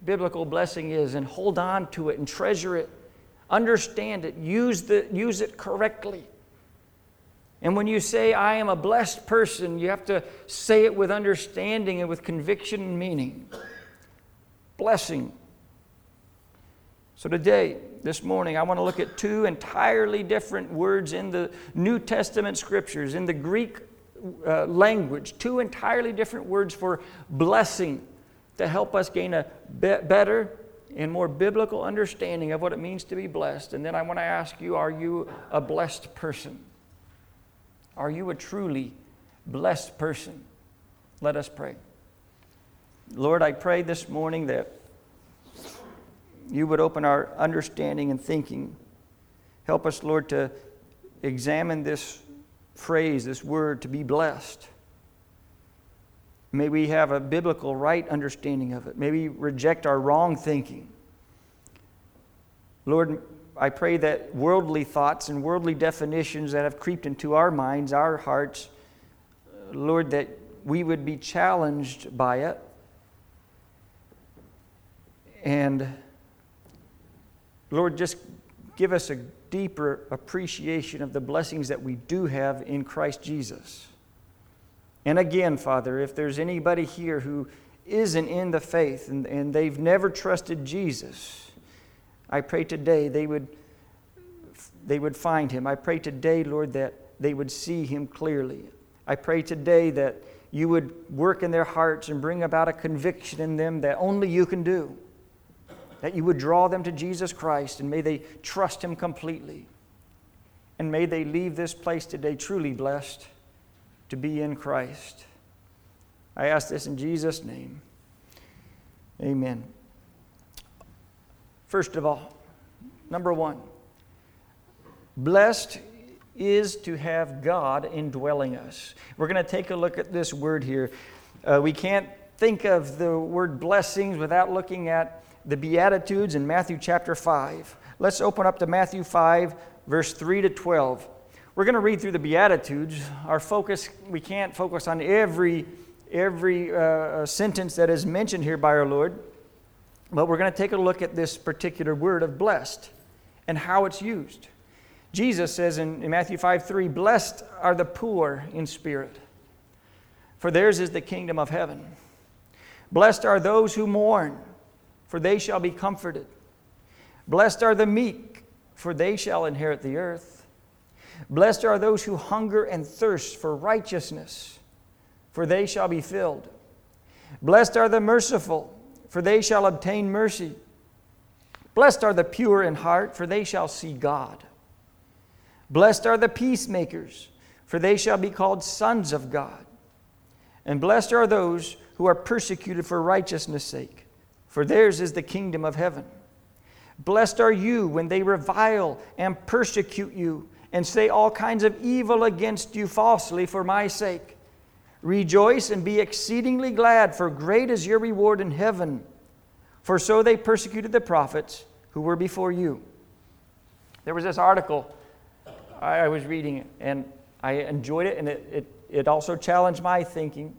biblical blessing is and hold on to it and treasure it. Understand it. Use it correctly. And when you say, I am a blessed person, you have to say it with understanding and with conviction and meaning. Blessing. So today, this morning, I want to look at two entirely different words in the New Testament Scriptures, in the Greek language, two entirely different words for blessing to help us gain a better and more biblical understanding of what it means to be blessed. And then I want to ask you, are you a blessed person? Are you a truly blessed person? Let us pray. Lord, I pray this morning that you would open our understanding and thinking. Help us, Lord, to examine this phrase, this word, to be blessed. May we have a biblical right understanding of it. May we reject our wrong thinking. Lord, I pray that worldly thoughts and worldly definitions that have creeped into our minds, our hearts, Lord, that we would be challenged by it. And Lord, just give us a deeper appreciation of the blessings that we do have in Christ Jesus. And again, Father, if there's anybody here who isn't in the faith and they've never trusted Jesus, I pray today they would find Him. I pray today, Lord, that they would see Him clearly. I pray today that you would work in their hearts and bring about a conviction in them that only you can do. That you would draw them to Jesus Christ, and may they trust Him completely. And may they leave this place today truly blessed to be in Christ. I ask this in Jesus' name. Amen. First of all, number one, blessed is to have God indwelling us. We're going to take a look at this word here. We can't think of the word blessings without looking at the Beatitudes in Matthew chapter 5. Let's open up to Matthew 5, verse 3 to 12. We're going to read through the Beatitudes. Our focus, we can't focus on every sentence that is mentioned here by our Lord, but we're going to take a look at this particular word of blessed and how it's used. Jesus says in Matthew 5:3, "Blessed are the poor in spirit, for theirs is the kingdom of heaven. Blessed are those who mourn, for they shall be comforted. Blessed are the meek, for they shall inherit the earth. Blessed are those who hunger and thirst for righteousness, for they shall be filled. Blessed are the merciful, for they shall obtain mercy. Blessed are the pure in heart, for they shall see God. Blessed are the peacemakers, for they shall be called sons of God. And blessed are those who are persecuted for righteousness' sake, for theirs is the kingdom of heaven. Blessed are you when they revile and persecute you and say all kinds of evil against you falsely for my sake. Rejoice and be exceedingly glad, for great is your reward in heaven. For so they persecuted the prophets who were before you." There was this article I was reading, and I enjoyed it, and it also challenged my thinking.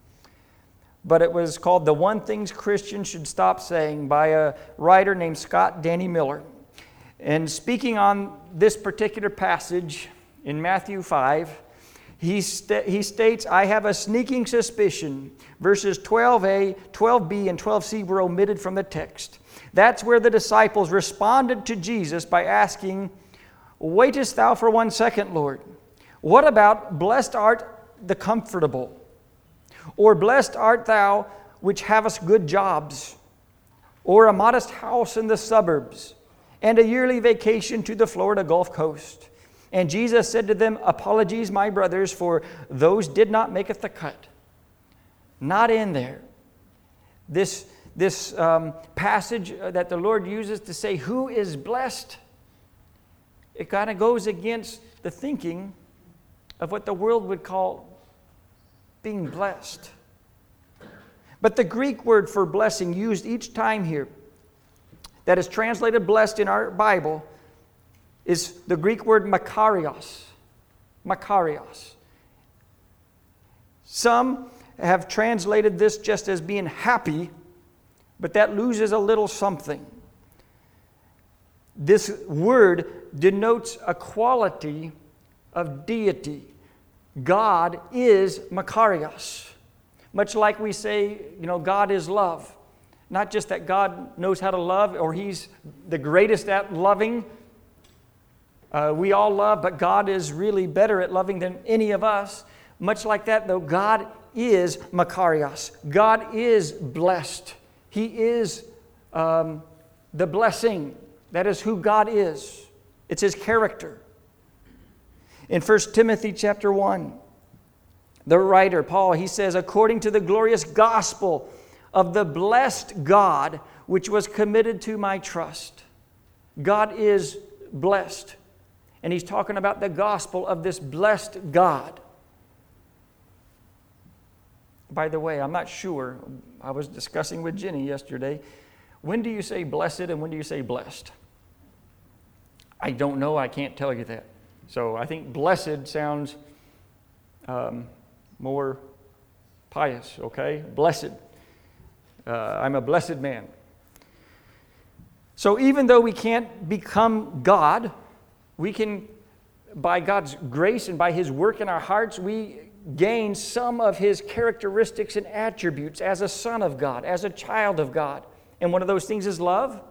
But it was called "The One Things Christians Should Stop Saying" by a writer named Scott Danny Miller. And speaking on this particular passage in Matthew 5, he states, "I have a sneaking suspicion verses 12a, 12b, and 12c were omitted from the text. That's where the disciples responded to Jesus by asking, 'Waitest thou for 1 second, Lord? What about blessed art the comfortable? Or blessed art thou which havest good jobs, or a modest house in the suburbs, and a yearly vacation to the Florida Gulf Coast?' And Jesus said to them, 'Apologies, my brothers, for those did not maketh the cut.'" Not in there. This passage that the Lord uses to say who is blessed, it kind of goes against the thinking of what the world would call being blessed. But the Greek word for blessing used each time here that is translated blessed in our Bible is the Greek word makarios. Makarios. Some have translated this just as being happy, but that loses a little something. This word denotes a quality of deity. God is Makarios. Much like we say, God is love. Not just that God knows how to love or He's the greatest at loving. We all love, but God is really better at loving than any of us. Much like that, though, God is Makarios. God is blessed. He is the blessing. That is who God is. It's His character. In 1 Timothy chapter 1, the writer, Paul, he says, according to the glorious gospel of the blessed God, which was committed to my trust. God is blessed. And he's talking about the gospel of this blessed God. By the way, I'm not sure. I was discussing with Jenny yesterday. When do you say blessed and when do you say blessed? I don't know. I can't tell you that. So I think blessed sounds more pious, okay? Blessed. I'm a blessed man. So even though we can't become God, we can, by God's grace and by His work in our hearts, we gain some of His characteristics and attributes as a son of God, as a child of God. And one of those things is love.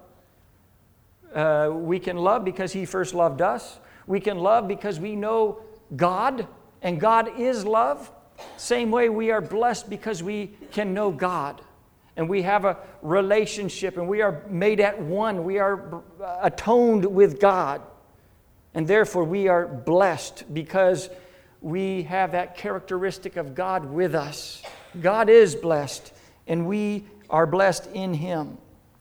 We can love because He first loved us. We can love because we know God, and God is love. Same way we are blessed because we can know God. And we have a relationship, and we are made at one. We are atoned with God. And therefore we are blessed because we have that characteristic of God with us. God is blessed, and we are blessed in Him.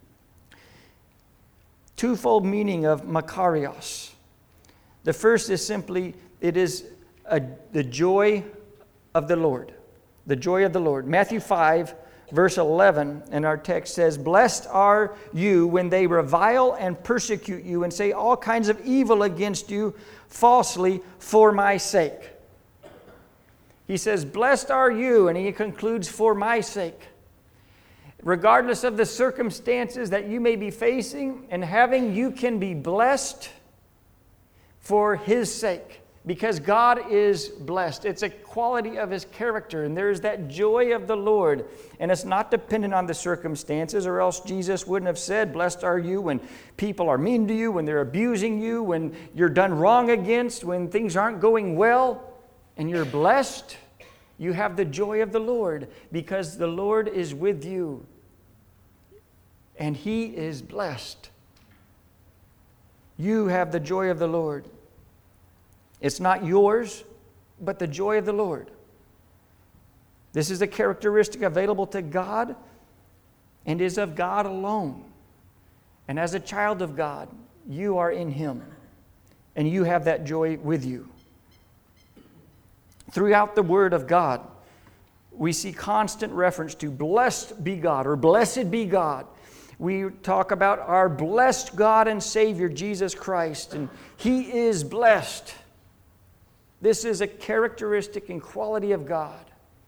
Twofold meaning of Makarios. The first is simply, it is the joy of the Lord. The joy of the Lord. Matthew 5, verse 11 in our text says, blessed are you when they revile and persecute you and say all kinds of evil against you falsely for my sake. He says, blessed are you, and he concludes, for my sake. Regardless of the circumstances that you may be facing and having, you can be blessed for His sake, because God is blessed. It's a quality of His character, and there's that joy of the Lord, and it's not dependent on the circumstances, or else Jesus wouldn't have said, blessed are you when people are mean to you, when they're abusing you, when you're done wrong against, when things aren't going well, and you're blessed. You have the joy of the Lord, because the Lord is with you, and He is blessed. You have the joy of the Lord. It's not yours, but the joy of the Lord. This is a characteristic available to God and is of God alone. And as a child of God, you are in Him, and you have that joy with you. Throughout the Word of God, we see constant reference to blessed be God or blessed be God. We talk about our blessed God and Savior, Jesus Christ, and He is blessed. This is a characteristic and quality of God.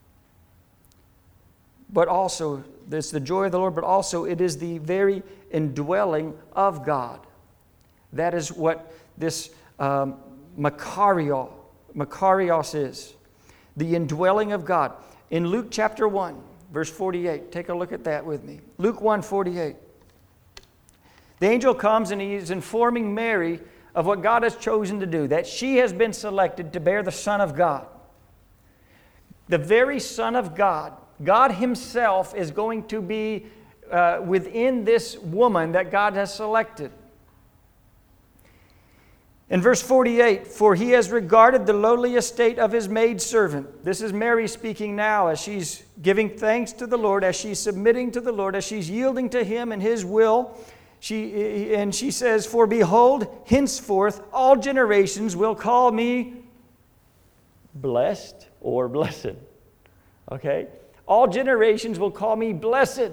But also, it's the joy of the Lord, but also it is the very indwelling of God. That is what this Makarios is. The indwelling of God. In Luke chapter 1, verse 48, take a look at that with me. Luke 1:48. The angel comes and he is informing Mary of what God has chosen to do, that she has been selected to bear the Son of God. The very Son of God, God Himself, is going to be within this woman that God has selected. In verse 48, for He has regarded the lowly estate of His maidservant. This is Mary speaking now as she's giving thanks to the Lord, as she's submitting to the Lord, as she's yielding to Him and His will. She says, for behold, henceforth all generations will call me blessed or blessed. Okay? All generations will call me blessed.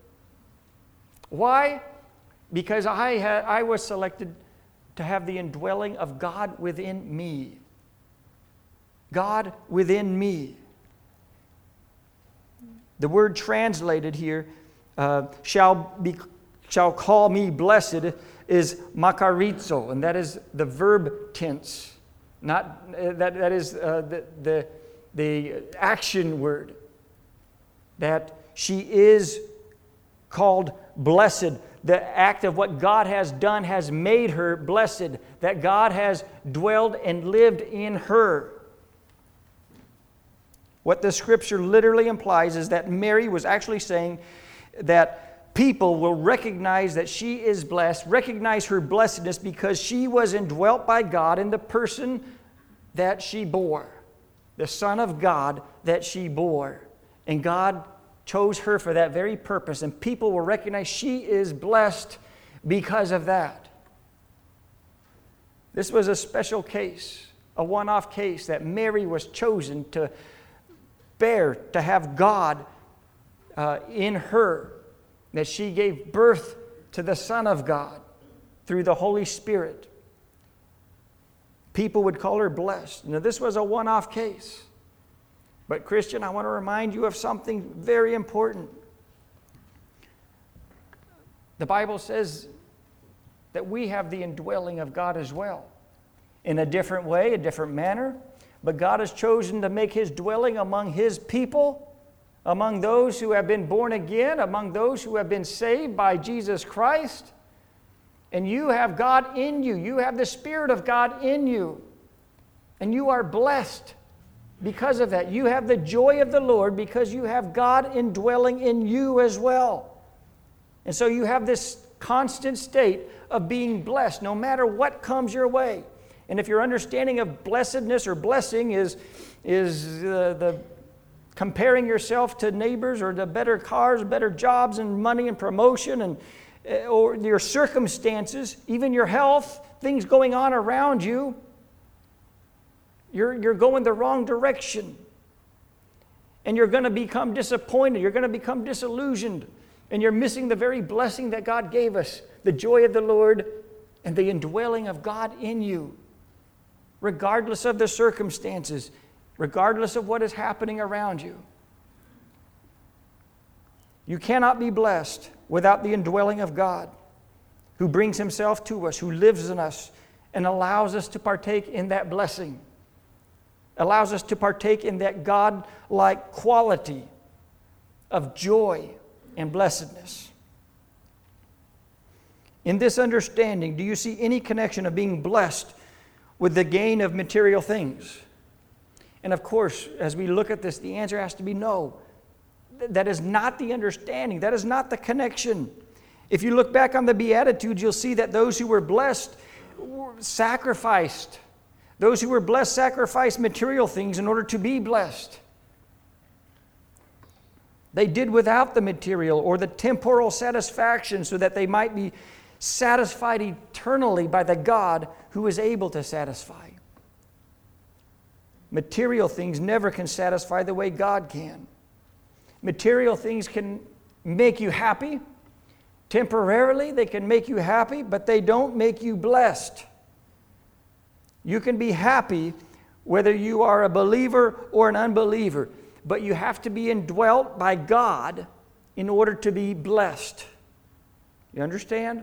Why? Because I was selected to have the indwelling of God within me. God within me. The word translated here shall call me blessed is makarizo, and that is the verb tense. Not that is the action word. That she is called blessed. The act of what God has done has made her blessed. That God has dwelled and lived in her. What the scripture literally implies is that Mary was actually saying that people will recognize that she is blessed, recognize her blessedness because she was indwelt by God in the person that she bore, the Son of God that she bore. And God chose her for that very purpose, and people will recognize she is blessed because of that. This was a special case, a one-off case that Mary was chosen to bear, to have God in her, that she gave birth to the Son of God through the Holy Spirit. People would call her blessed. Now, this was a one-off case. But Christian, I want to remind you of something very important. The Bible says that we have the indwelling of God as well. In a different way, a different manner. But God has chosen to make His dwelling among His people, among those who have been born again, among those who have been saved by Jesus Christ. And you have God in you. You have the Spirit of God in you. And you are blessed because of that. You have the joy of the Lord because you have God indwelling in you as well. And so you have this constant state of being blessed no matter what comes your way. And if your understanding of blessedness or blessing is the comparing yourself to neighbors or to better cars, better jobs and money and promotion and or your circumstances, even your health, things going on around you, you're going the wrong direction. And you're going to become disappointed. You're going to become disillusioned. And you're missing the very blessing that God gave us, the joy of the Lord and the indwelling of God in you. Regardless of the circumstances, regardless of what is happening around you. You cannot be blessed without the indwelling of God, who brings Himself to us, who lives in us, and allows us to partake in that blessing. Allows us to partake in that God-like quality of joy and blessedness. In this understanding, do you see any connection of being blessed with the gain of material things? And of course, as we look at this, the answer has to be no. That is not the understanding. That is not the connection. If you look back on the Beatitudes, you'll see that those who were blessed sacrificed. Those who were blessed sacrificed material things in order to be blessed. They did without the material or the temporal satisfaction so that they might be satisfied eternally by the God who is able to satisfy. Material things never can satisfy the way God can. Material things can make you happy. Temporarily, they can make you happy, but they don't make you blessed. You can be happy whether you are a believer or an unbeliever, but you have to be indwelt by God in order to be blessed. You understand?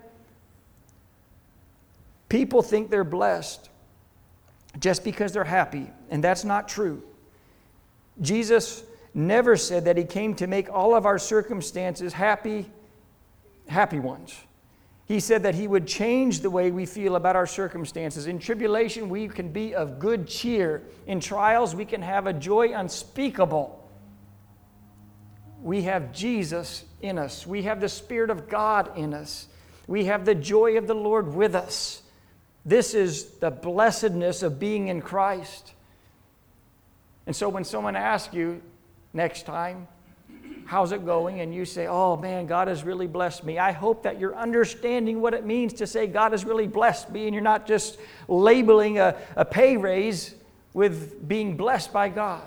People think they're blessed just because they're happy, and that's not true. Jesus never said that He came to make all of our circumstances happy ones. He said that He would change the way we feel about our circumstances. In tribulation, we can be of good cheer. In trials, we can have a joy unspeakable. We have Jesus in us. We have the Spirit of God in us. We have the joy of the Lord with us. This is the blessedness of being in Christ. And so when someone asks you next time, how's it going? And you say, oh man, God has really blessed me. I hope that you're understanding what it means to say God has really blessed me, and you're not just labeling a pay raise with being blessed by God.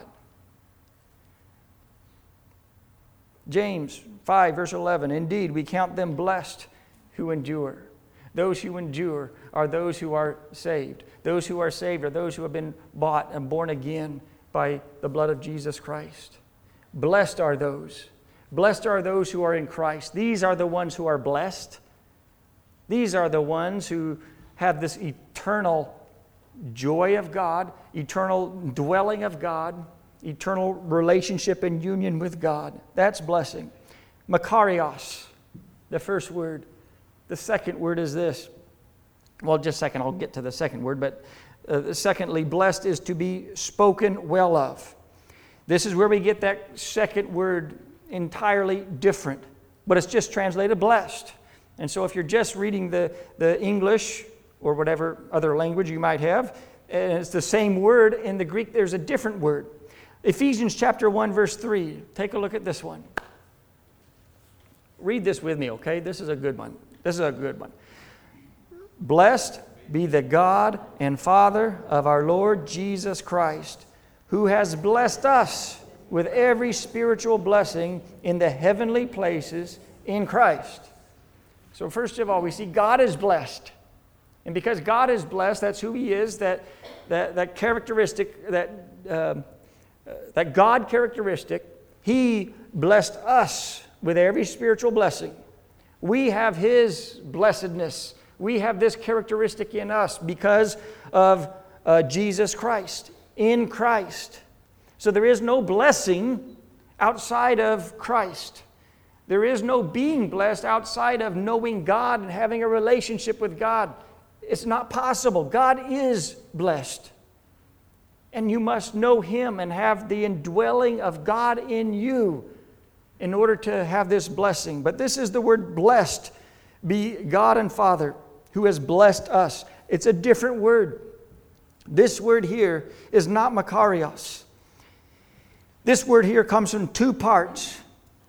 James 5, verse 11, indeed, we count them blessed who endure. Those who endure are those who are saved. Those who are saved are those who have been bought and born again by the blood of Jesus Christ. Blessed are those Blessed are those who are in Christ. These are the ones who are blessed. These are the ones who have this eternal joy of God, eternal dwelling of God, eternal relationship and union with God. That's blessing. Makarios, the first word. The second word is this. Well, just a second, I'll get to the second word. But secondly, blessed is to be spoken well of. This is where we get that second word entirely different. But it's just translated blessed. And so if you're just reading the English or whatever other language you might have, and it's the same word, in the Greek there's a different word. Ephesians chapter 1, verse 3. Take a look at this one. Read this with me, okay? This is a good one. This is a good one. Blessed be the God and Father of our Lord Jesus Christ, who has blessed us with every spiritual blessing in the heavenly places in Christ. So first of all, we see God is blessed. And because God is blessed, that's who He is, that characteristic, that God characteristic, He blessed us with every spiritual blessing. We have His blessedness. We have this characteristic in us because of Jesus Christ, in Christ. So there is no blessing outside of Christ. There is no being blessed outside of knowing God and having a relationship with God. It's not possible. God is blessed. And you must know Him and have the indwelling of God in you in order to have this blessing. But this is the word blessed, be God and Father, who has blessed us. It's a different word. This word here is not makarios. This word here comes from two parts.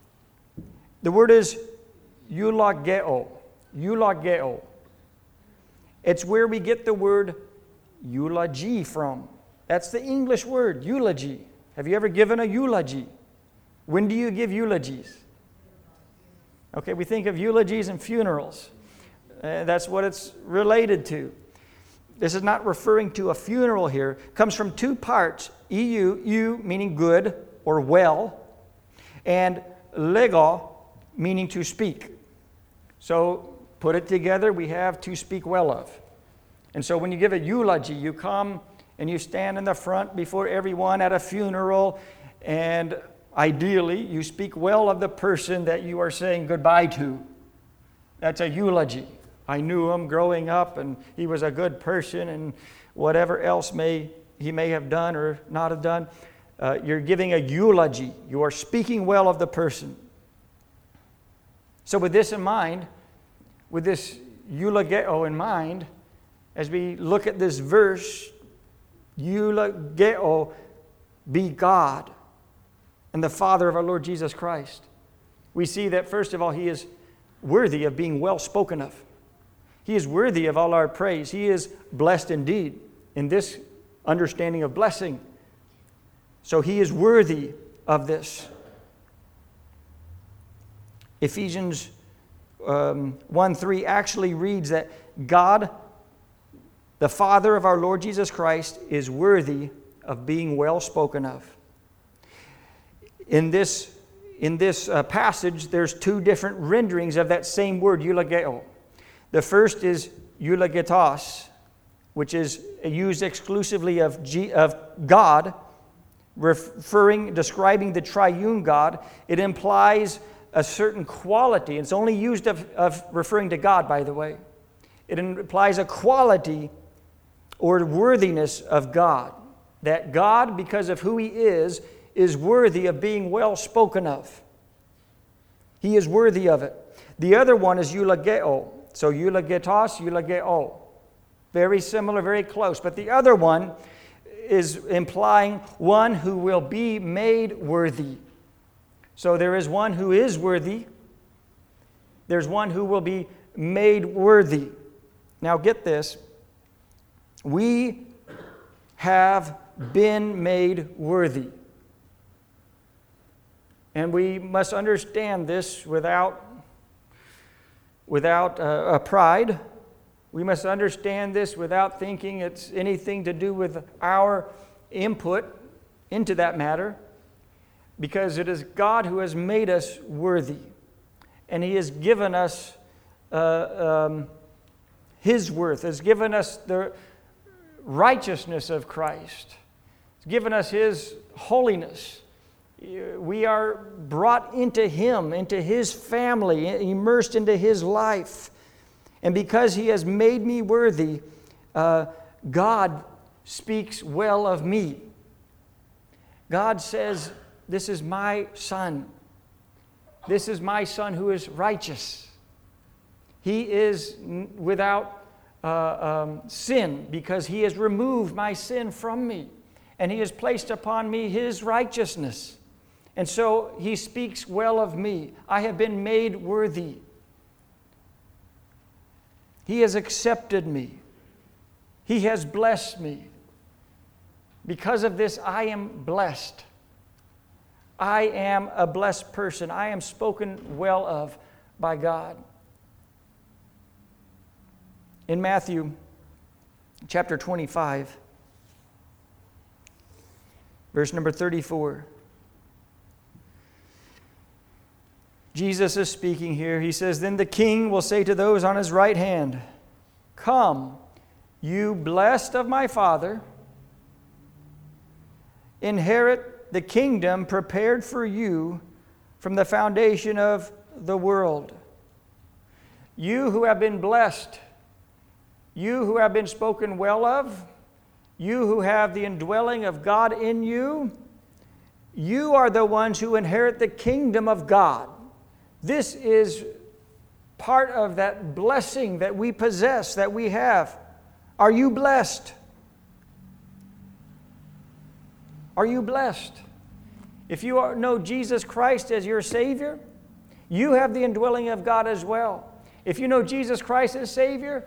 The word is eulogeo. Eulogeo. It's where we get the word eulogy from. That's the English word, eulogy. Have you ever given a eulogy? When do you give eulogies? Okay, we think of eulogies and funerals. That's what it's related to. This is not referring to a funeral here. It comes from two parts. Eu meaning good or well, and lego meaning to speak. So put it together, we have to speak well of. And so when you give a eulogy, you come and you stand in the front before everyone at a funeral, and ideally you speak well of the person that you are saying goodbye to. That's a eulogy. I knew him growing up, and he was a good person, and whatever else he may have done or not have done. You're giving a eulogy. You are speaking well of the person. So with this in mind, with this eulogeo in mind, as we look at this verse, eulogeo, be God and the Father of our Lord Jesus Christ. We see that, first of all, He is worthy of being well spoken of. He is worthy of all our praise. He is blessed indeed in this understanding of blessing. So He is worthy of this. Ephesians 1:3 actually reads that God, the Father of our Lord Jesus Christ, is worthy of being well spoken of. In this passage, there's two different renderings of that same word, eulogeo. The first is eulogetos, which is used exclusively of God, describing the triune God. It implies a certain quality. It's only used of referring to God, by the way. It implies a quality or worthiness of God. That God, because of who He is worthy of being well spoken of. He is worthy of it. The other one is eulogeo. So eulogetos, eulogeo. Very similar, very close. But the other one is implying one who will be made worthy. So there is one who is worthy. There's one who will be made worthy. Now get this. We have been made worthy. And we must understand this without pride. We must understand this without thinking it's anything to do with our input into that matter. because it is God who has made us worthy. And He has given us His worth, has given us the righteousness of Christ. He's given us His holiness. We are brought into Him, into His family, immersed into His life. And because He has made me worthy, God speaks well of me. God says, "This is my son. This is my son who is righteous. He is without sin because He has removed my sin from me. And He has placed upon me His righteousness. And so He speaks well of me. I have been made worthy. He has accepted me. He has blessed me. Because of this, I am blessed. I am a blessed person. I am spoken well of by God." In Matthew chapter 25, verse number 34, Jesus is speaking here. He says, "Then the king will say to those on his right hand, 'Come, you blessed of my Father, inherit the kingdom prepared for you from the foundation of the world.'" You who have been blessed, you who have been spoken well of, you who have the indwelling of God in you, you are the ones who inherit the kingdom of God. This is part of that blessing that we possess, that we have. Are you blessed? Are you blessed? If you know Jesus Christ as your Savior, you have the indwelling of God as well. If you know Jesus Christ as Savior,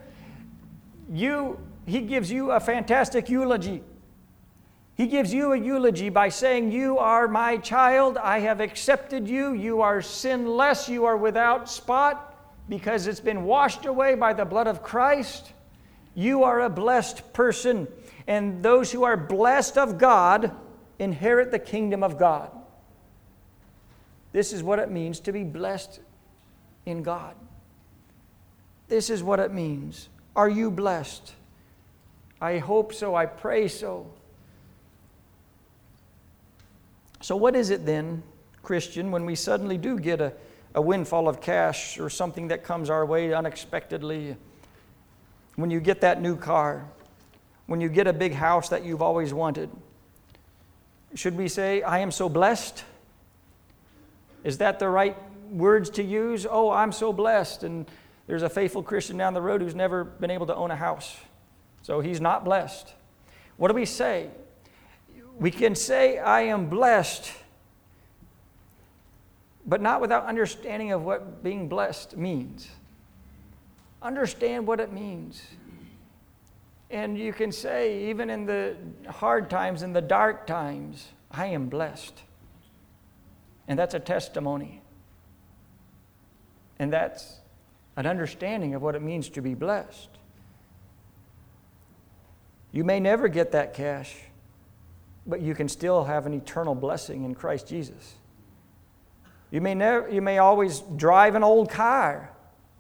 He gives you a fantastic eulogy. He gives you a eulogy by saying, "You are my child. I have accepted you. You are sinless. You are without spot because it's been washed away by the blood of Christ. You are a blessed person." And those who are blessed of God inherit the kingdom of God. This is what it means to be blessed in God. This is what it means. Are you blessed? I hope so. I pray so. So what is it then, Christian, when we suddenly do get a windfall of cash or something that comes our way unexpectedly? When you get that new car, when you get a big house that you've always wanted, should we say, "I am so blessed"? Is that the right words to use? "Oh, I'm so blessed," and there's a faithful Christian down the road who's never been able to own a house, so he's not blessed. What do we say? We can say, "I am blessed," but not without understanding of what being blessed means. Understand what it means. And you can say, even in the hard times, in the dark times, "I am blessed." And that's a testimony. And that's an understanding of what it means to be blessed. You may never get that cash, but you can still have an eternal blessing in Christ Jesus. You may always drive an old car,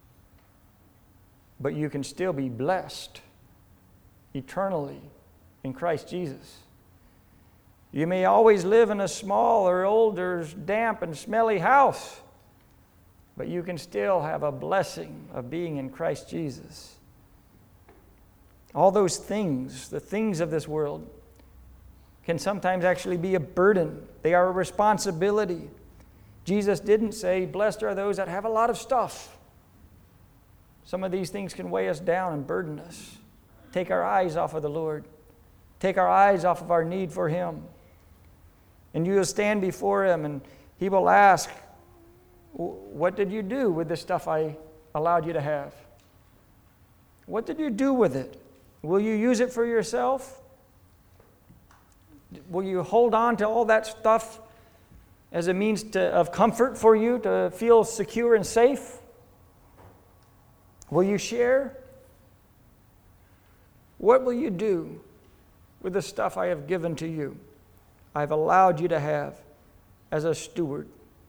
but you can still be blessed eternally in Christ Jesus. You may always live in a small or old or damp and smelly house, but you can still have a blessing of being in Christ Jesus. All those things, the things of this world, can sometimes actually be a burden. They are a responsibility. Jesus didn't say, "Blessed are those that have a lot of stuff." Some of these things can weigh us down and burden us. Take our eyes off of the Lord. Take our eyes off of our need for Him. And you will stand before Him and He will ask, "What did you do with the stuff I allowed you to have? What did you do with it? Will you use it for yourself? Will you hold on to all that stuff as a means of comfort for you to feel secure and safe? Will you share? What will you do with the stuff I have given to you? I've allowed you to have. as a steward.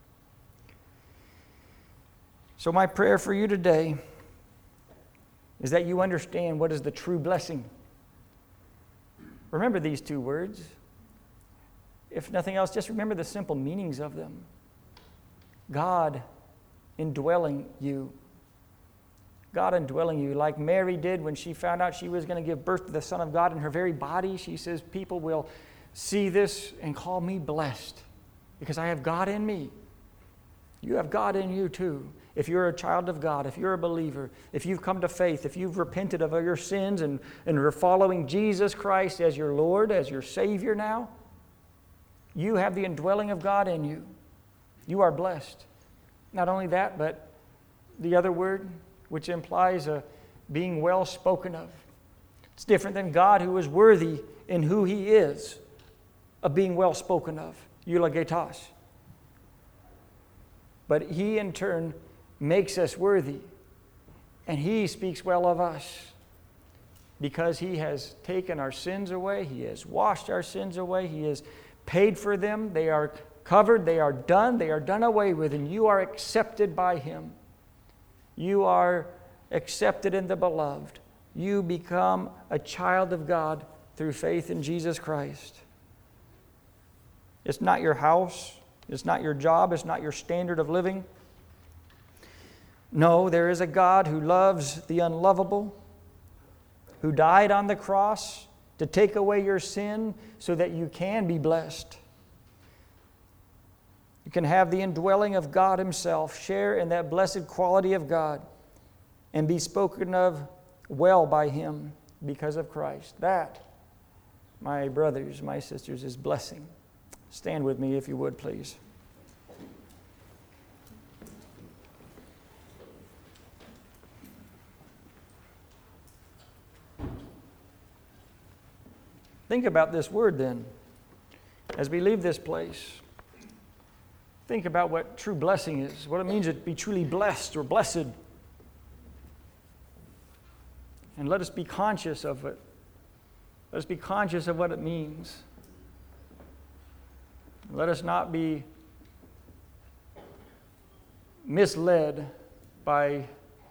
So my prayer for you today is that you understand what is the true blessing. Remember these two words. If nothing else, just remember the simple meanings of them. God indwelling you. God indwelling you, like Mary did when she found out she was going to give birth to the Son of God in her very body. She says, people will see this and call me blessed because I have God in me. You have God in you too. If you're a child of God, if you're a believer, if you've come to faith, if you've repented of your sins and are following Jesus Christ as your Lord, as your Savior now, you have the indwelling of God in you. You are blessed. Not only that, but the other word, which implies a being well spoken of. It's different than God, who is worthy in who He is of being well spoken of, eulogetos. But He in turn makes us worthy, and He speaks well of us because He has taken our sins away, He has washed our sins away, He has paid for them, they are covered, they are done away with, and you are accepted by Him. You are accepted in the beloved. You become a child of God through faith in Jesus Christ. It's not your house. It's not your job. It's not your standard of living. No, there is a God who loves the unlovable, who died on the cross to take away your sin so that you can be blessed. You can have the indwelling of God Himself, share in that blessed quality of God, and be spoken of well by Him because of Christ. That, my brothers, my sisters, is blessing. Stand with me if you would, please. Think about this word then, as we leave this place. Think about what true blessing is, what it means to be truly blessed or blessed. And let us be conscious of it. Let us be conscious of what it means. Let us not be misled by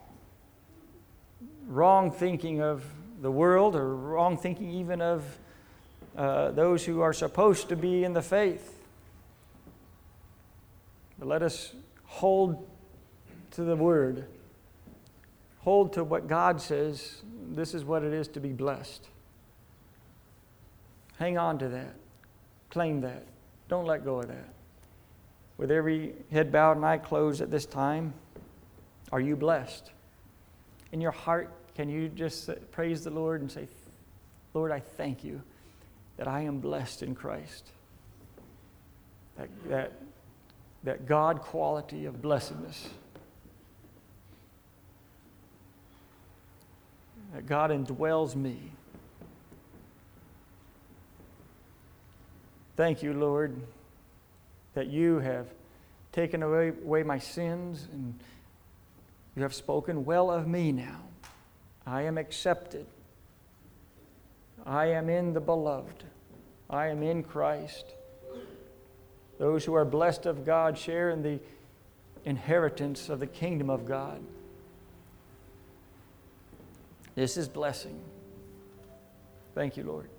wrong thinking of the world or wrong thinking even of those who are supposed to be in the faith. But let us hold to the Word. Hold to what God says. This is what it is to be blessed. Hang on to that. Claim that. Don't let go of that. With every head bowed and eye closed at this time, are you blessed? In your heart, can you just praise the Lord and say, Lord, I thank you that I am blessed in Christ. That God quality of blessedness. That God indwells me. Thank you, Lord, that you have taken away my sins and you have spoken well of me now. I am accepted. I am in the beloved. I am in Christ. Those who are blessed of God share in the inheritance of the kingdom of God. This is blessing. Thank you, Lord.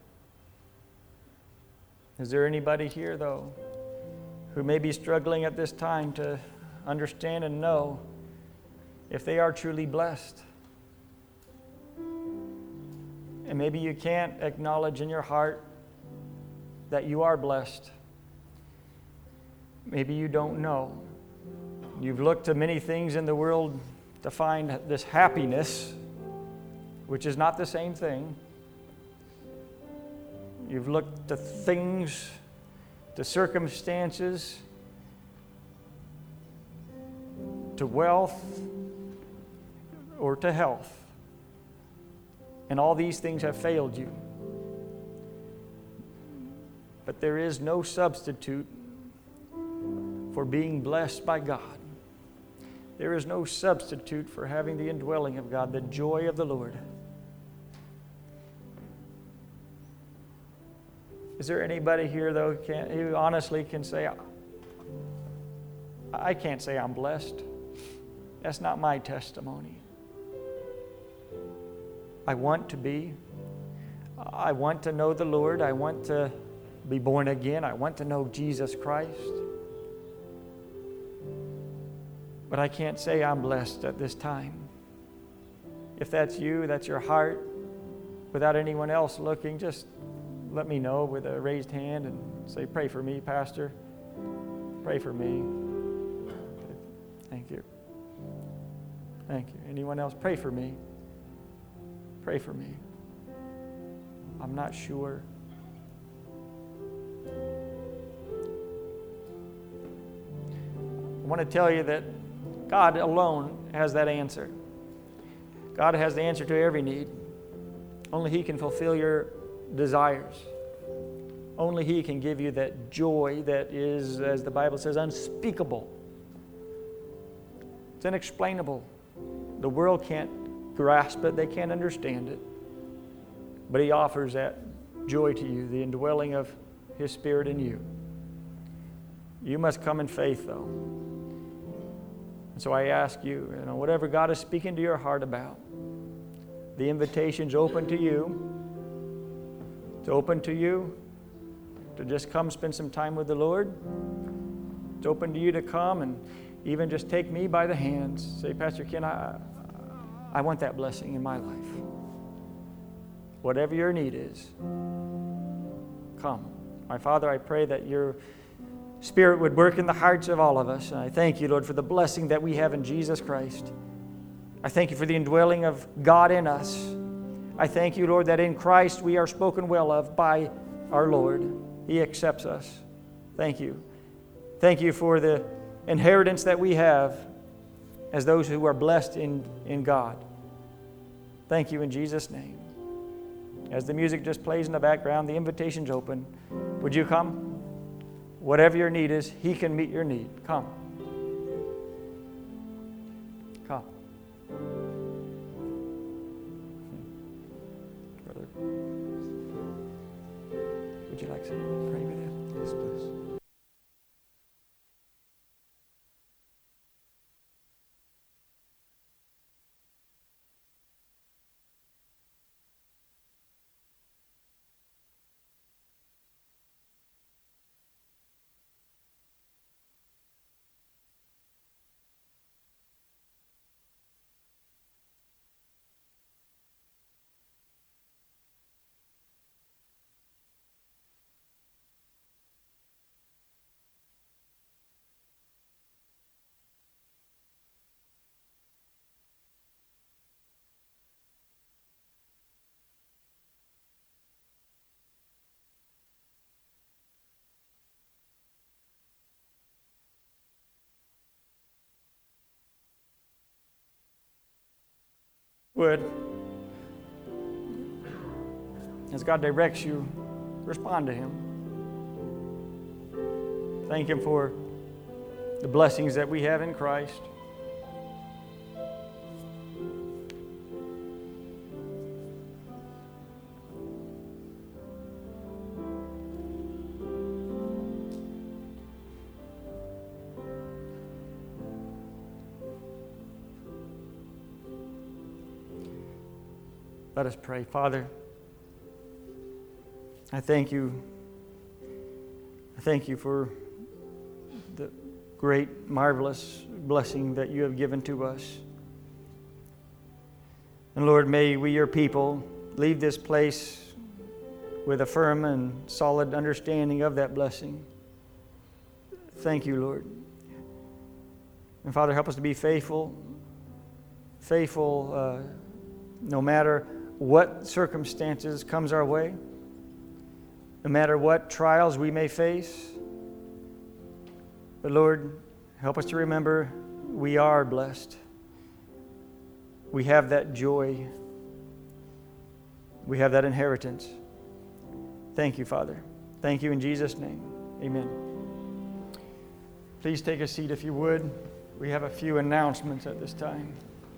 Is there anybody here, though, who may be struggling at this time to understand and know if they are truly blessed? And maybe you can't acknowledge in your heart that you are blessed. Maybe you don't know. You've looked to many things in the world to find this happiness, which is not the same thing. You've looked to things, to circumstances, to wealth, or to health. And all these things have failed you. But there is no substitute for being blessed by God. There is no substitute for having the indwelling of God, the joy of the Lord. Is there anybody here, though, who honestly can say, I can't say I'm blessed. That's not my testimony. I want to be. I want to know the Lord. I want to be born again. I want to know Jesus Christ. But I can't say I'm blessed at this time. If that's you, that's your heart, without anyone else looking, just let me know with a raised hand and say, pray for me, Pastor. Pray for me. Thank you. Thank you. Anyone else? Pray for me. Pray for me. I'm not sure. I want to tell you that God alone has that answer. God has the answer to every need. Only He can fulfill your desires. Only He can give you that joy that is, as the Bible says, unspeakable. It's inexplainable. The world can't grasp it. They can't understand it. But He offers that joy to you, the indwelling of His Spirit in you. You must come in faith, though. And so I ask you, whatever God is speaking to your heart about, the invitation's open to you. It's open to you to just come spend some time with the Lord. It's open to you to come and even just take me by the hands. Say, Pastor Ken, I want that blessing in my life. Whatever your need is, come. My Father, I pray that your Spirit would work in the hearts of all of us. And I thank you, Lord, for the blessing that we have in Jesus Christ. I thank you for the indwelling of God in us. I thank you, Lord, that in Christ we are spoken well of by our Lord. He accepts us. Thank you. Thank you for the inheritance that we have as those who are blessed in God. Thank you in Jesus' name. As the music just plays in the background, the invitation's open. Would you come? Whatever your need is, He can meet your need. Come. Come. Brother, would you like to pray with you? Yes, please. Would, as God directs you, respond to Him. Thank Him for the blessings that we have in Christ. Let us pray. Father, I thank you. I thank you for the great, marvelous blessing that you have given to us. And Lord, may we, your people, leave this place with a firm and solid understanding of that blessing. Thank you, Lord. And Father, help us to be faithful no matter what circumstances comes our way, no matter what trials we may face. But Lord, help us to remember we are blessed. We have that joy. We have that inheritance. Thank you, Father. Thank you in Jesus' name. Amen. Please take a seat if you would. We have a few announcements at this time.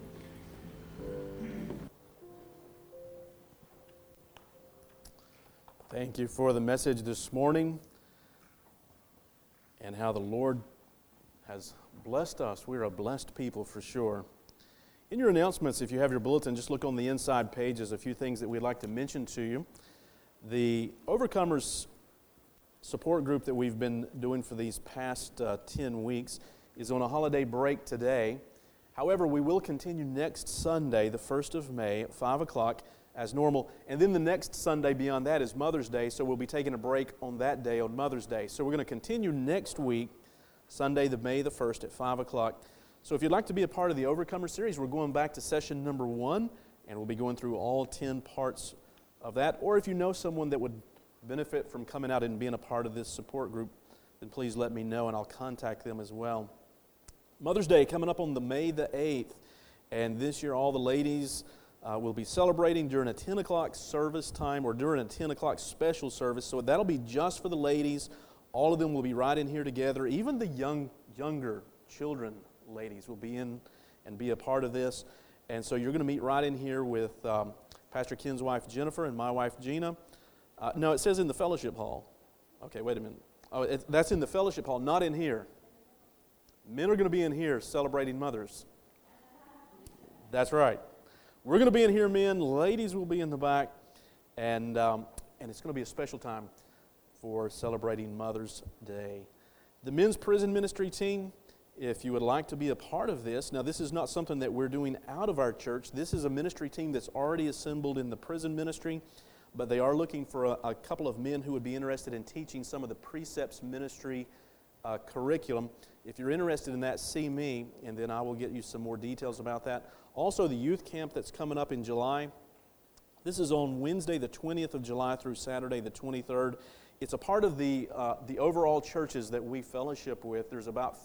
Thank you for the message this morning and how the Lord has blessed us. We're a blessed people for sure. In your announcements, if you have your bulletin, just look on the inside page. There's a few things that we'd like to mention to you. The Overcomers support group that we've been doing for these past 10 weeks is on a holiday break today. However, we will continue next Sunday, the 1st of May at 5 o'clock as normal. And then the next Sunday beyond that is Mother's Day, so we'll be taking a break on that day, on Mother's Day. So we're going to continue next week, Sunday, May the 1st at 5 o'clock. So if you'd like to be a part of the Overcomer series, we're going back to session number 1, and we'll be going through all 10 parts of that. Or if you know someone that would benefit from coming out and being a part of this support group, then please let me know and I'll contact them as well. Mother's Day coming up on the May the 8th, and this year all the ladies will be celebrating during a 10 o'clock service time or during a 10 o'clock special service. So that'll be just for the ladies. All of them will be right in here together. Even the younger children ladies will be in and be a part of this. And so you're going to meet right in here with Pastor Ken's wife Jennifer and my wife Gina. No, it says in the fellowship hall. Okay, wait a minute. Oh, that's in the fellowship hall, not in here. Men are going to be in here celebrating mothers. That's right. We're going to be in here, men. Ladies will be in the back. And it's going to be a special time for celebrating Mother's Day. The men's prison ministry team, if you would like to be a part of this, now this is not something that we're doing out of our church. This is a ministry team that's already assembled in the prison ministry, but they are looking for a couple of men who would be interested in teaching some of the precepts ministry curriculum. If you're interested in that, see me, and then I will get you some more details about that. Also, the youth camp that's coming up in July. This is on Wednesday, the 20th of July through Saturday, the 23rd. It's a part of the overall churches that we fellowship with. There's about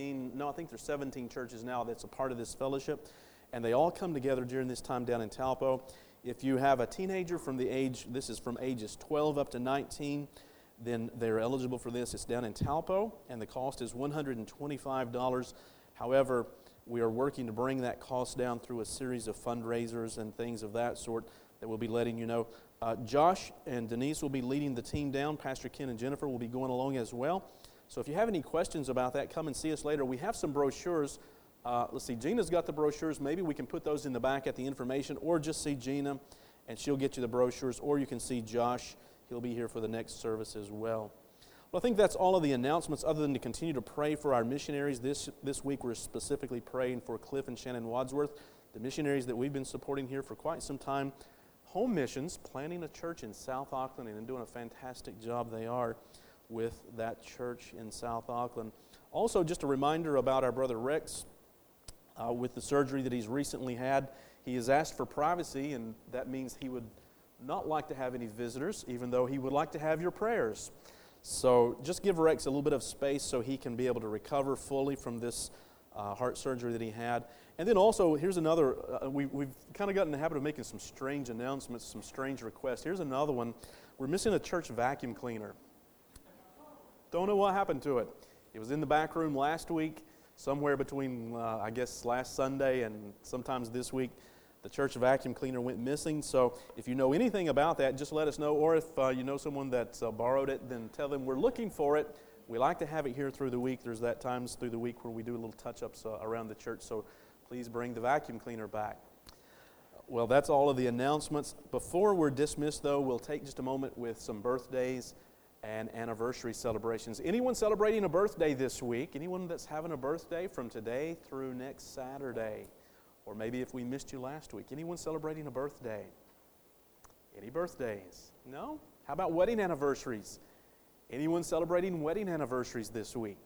17 churches now that's a part of this fellowship, and they all come together during this time down in Talpo. If you have a teenager this is from ages 12 up to 19, then they're eligible for this. It's down in Talpo, and the cost is $125. However, we are working to bring that cost down through a series of fundraisers and things of that sort that we'll be letting you know. Josh and Denise will be leading the team down. Pastor Ken and Jennifer will be going along as well. So if you have any questions about that, come and see us later. We have some brochures. Let's see, Gina's got the brochures. Maybe we can put those in the back at the information, or just see Gina, and she'll get you the brochures, or you can see Josh. He'll be here for the next service as well. Well, I think that's all of the announcements, other than to continue to pray for our missionaries. This week we're specifically praying for Cliff and Shannon Wadsworth, the missionaries that we've been supporting here for quite some time. Home Missions, planning a church in South Auckland, and doing a fantastic job they are with that church in South Auckland. Also, just a reminder about our brother Rex with the surgery that he's recently had. He has asked for privacy, and that means he would not like to have any visitors, even though he would like to have your prayers. So just give Rex a little bit of space so he can be able to recover fully from this heart surgery that he had. And then also, here's another, we've kind of gotten in the habit of making some strange announcements, some strange requests. Here's another one. We're missing a church vacuum cleaner. Don't know what happened to it. It was in the back room last week, somewhere between, I guess, last Sunday and sometimes this week. The church vacuum cleaner went missing. So if you know anything about that, just let us know. Or if you know someone that's borrowed it, then tell them we're looking for it. We like to have it here through the week. There's that times through the week where we do little touch-ups around the church. So please bring the vacuum cleaner back. Well, that's all of the announcements. Before we're dismissed, though, we'll take just a moment with some birthdays and anniversary celebrations. Anyone celebrating a birthday this week? Anyone that's having a birthday from today through next Saturday? Or maybe if we missed you last week. Anyone celebrating a birthday? Any birthdays? No? How about wedding anniversaries? Anyone celebrating wedding anniversaries this week?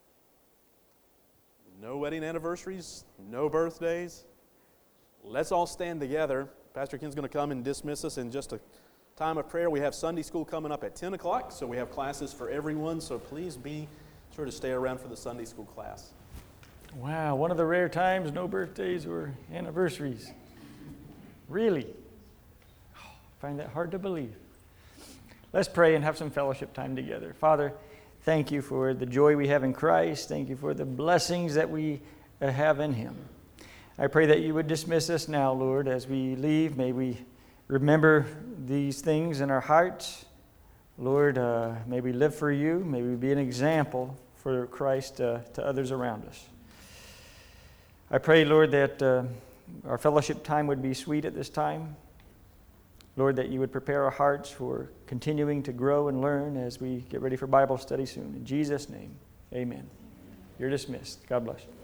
No wedding anniversaries? No birthdays? Let's all stand together. Pastor Ken's going to come and dismiss us in just a time of prayer. We have Sunday school coming up at 10 o'clock, so we have classes for everyone. So please be sure to stay around for the Sunday school class. Wow, one of the rare times, no birthdays or anniversaries. Really? I find that hard to believe. Let's pray and have some fellowship time together. Father, thank you for the joy we have in Christ. Thank you for the blessings that we have in Him. I pray that you would dismiss us now, Lord, as we leave. May we remember these things in our hearts. Lord, may we live for you. May we be an example for Christ to others around us. I pray, Lord, that our fellowship time would be sweet at this time. Lord, that you would prepare our hearts for continuing to grow and learn as we get ready for Bible study soon. In Jesus' name, amen. You're dismissed. God bless you.